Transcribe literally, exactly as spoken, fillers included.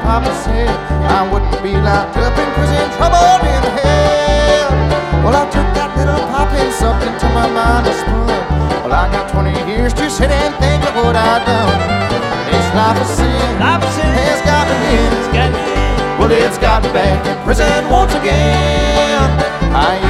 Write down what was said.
Papa said I wouldn't be locked up in prison, trouble in hell. Well, I took that little pop and sucked into my mind and spun. Well, I got twenty years to sit and think of what I done. This life of sin, Life of sin has got me in. It's got me in. Well, it's got me back in prison once again. I